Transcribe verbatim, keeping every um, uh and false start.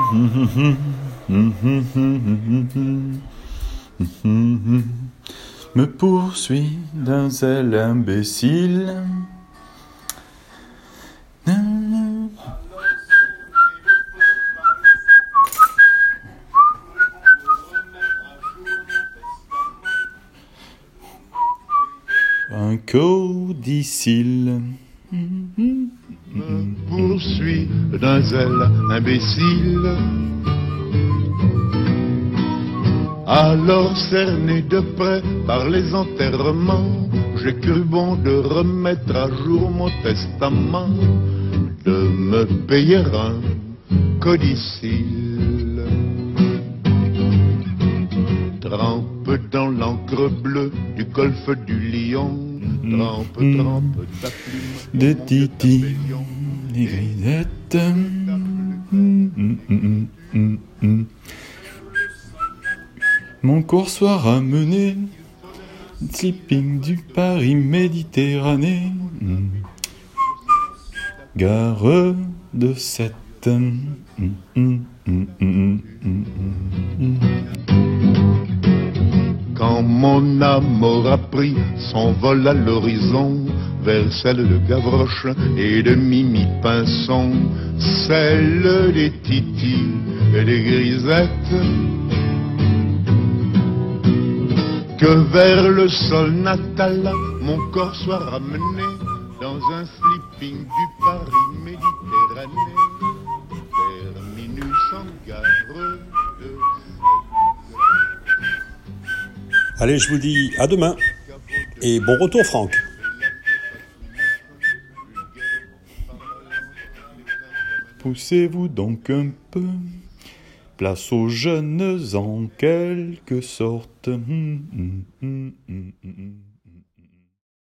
Me poursuit d'un zèle imbécile. Un codicile me poursuit d'un zèle imbécile. Alors cerné de près par les enterrements, j'ai cru bon de remettre à jour mon testament, de me payer un codicile. Trempe dans l'encre bleue du golfe du Lion, trempe, mmh. trempe ta plume, des titis, des grisettes. Mmh, mmh, mmh, mmh, mmh. Mon coursoir a mené sleeping du Paris Méditerranée, mmh. Gare de Sète. Mmh, mmh, mmh, mmh, mmh, mmh. Quand mon amour a pris son vol à l'horizon, vers celle de Gavroche et de Mimi Pinson, celle des titis et des grisettes, que vers le sol natal mon corps soit ramené dans un sleeping du Paris Méditerranée, terminus en gare de... Allez, je vous dis à demain et bon retour Franck. Poussez-vous donc un peu, place aux jeunes en quelque sorte. Hum, hum, hum, hum, hum.